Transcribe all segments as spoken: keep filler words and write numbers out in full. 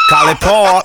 Call it Paul.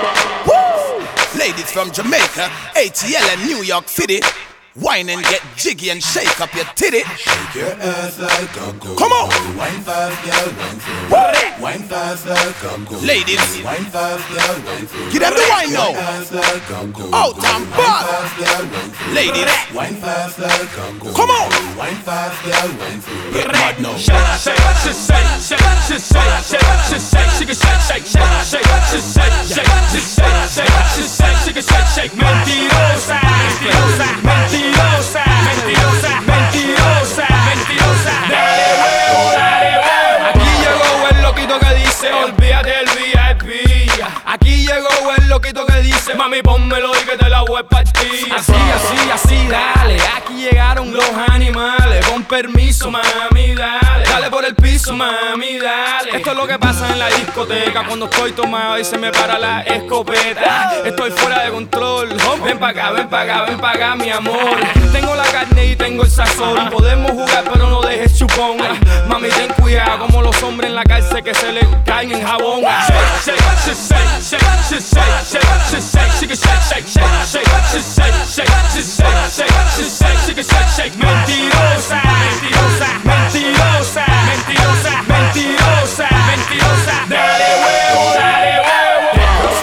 Ladies from Jamaica, A T L and New York City, wine and get jiggy and shake up your titty. Shake your ass like a go. Come on. Wine fast, girl, wine slow. Wine fast like a go. Ladies, wine fast, girl, wine slow. get them the wine now. Wine fast like a go. Out and back. Ladies, wine fast like a go. come on. Wine fast, girl, wine slow. Get mad now. Shake, shake, shake, shake, shake, shake, shake, shake, shake, shake, shake, shake, shake, shake, shake, shake, shake, shake, shake, mentirosa, mentirosa, mentirosa, mentirosa, mentirosa, mentirosa. Dale huevo, dale huevo. Aquí llegó el loquito que dice, olvídate del V I P. Aquí llegó el loquito que dice, mami pónmelo y que te la voy a partir. Así, así, así, dale. Aquí llegaron los animales. Con permiso, mami, dale. Dale por el piso, mami, dale. Esto es lo que pasa en la discoteca cuando estoy tomado y se me para la escopeta. Estoy fuera de control. Ven pa' acá, ven pa' acá, ven pa' acá, mi amor. Tengo la carne y tengo el sazón. Podemos jugar pero no dejes chupón. Mami, ten cuidado como los hombres en la cárcel que se le caen en jabón. Shake, shake, shake, shake, shake, shake, shake, shake, shake, shake, shake, shake, shake, shake, shake, shake, shake, mentirosa, mentirosa, mentirosa, mentirosa, mentirosa, mentirosa. Dale huevo, dale huevo. That girl's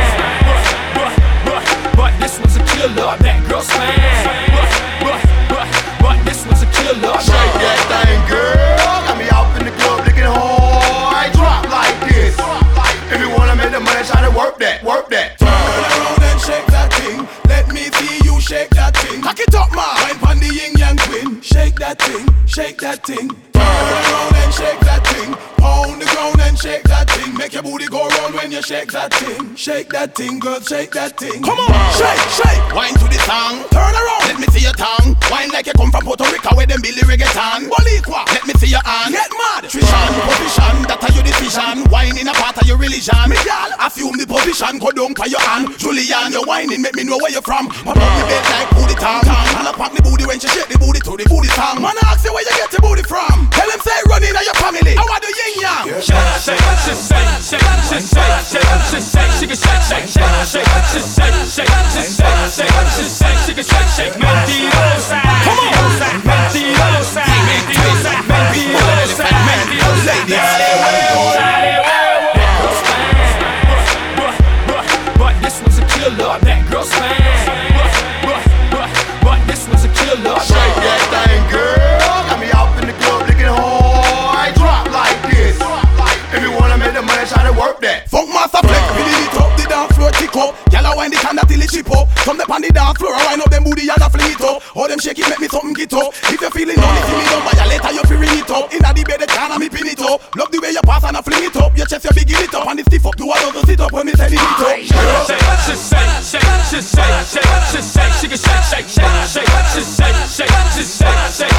fine, but, but this one's a killer. That girl's fine, but, but, but this one's a killer. Shake that thing, girl. Got me out in the club looking hard. Drop like this. If you wanna make the money, try to work that, work that. Turn around and shake that thing. Let me see you shake that thing. Cock it up, man. Wine pon the yin yang twin. Shake that thing, shake that thing. Turn around and shake that thing. Pound the ground and shake that thing. Make your booty go round when you shake that thing. Shake that thing, girl, shake that thing. Come on, shake, shake. Wine to the song. Turn around, let me see your tongue. Wine like you come from Puerto Rico where them Billy reggaeton. Boricua, let me see your hand. Get mad. Trishan, position, that are your decision. Wine in a part of your religion. Me gal, assume the position, go down for your hand. Julian, you're whining, make me know where you're from. Pop up the bed like booty tongue. And I pop the booty when she shake the booty to the booty tongue. Man, I ask you where you get your booty from. Tell them say run in your family. I want the yin yang. Shake, shake, shake, shake, shake, shake, shake, shake, shake, shake, shake, shake, shake, shake, shake, shake, shake, shake, mentirosa, mentirosa, mentirosa, mentirosa, mentirosa, mentirosa. Dale huevo, dale huevo. That girl's fine, but, but, but this one's a killer. That girl's fine, but, but, but this one's a killer. Shake that thing, girl. Got me out in the club looking hard. Drop like this. If you wanna make the money, try to work that. Funk master flex, billy it up, the dance floor tick up. Gyal a wind the can till it chip up. Come up on the dance floor, I wind up them booty and a fling it up. All them shake it, make me something get up. If you feeling lonely, see me down by your later, you feel ring it up. Inna the bed, the can and me pin it up. Love the way you pass and I fling it up. Your chest, you big it up and the stiff up. Do a dozen sit up when me send it up. Shake, shake, shake, shake, shake, shake, shake, shake, shake, shake, shake, shake, shake, shake, shake, shake, shake, shake,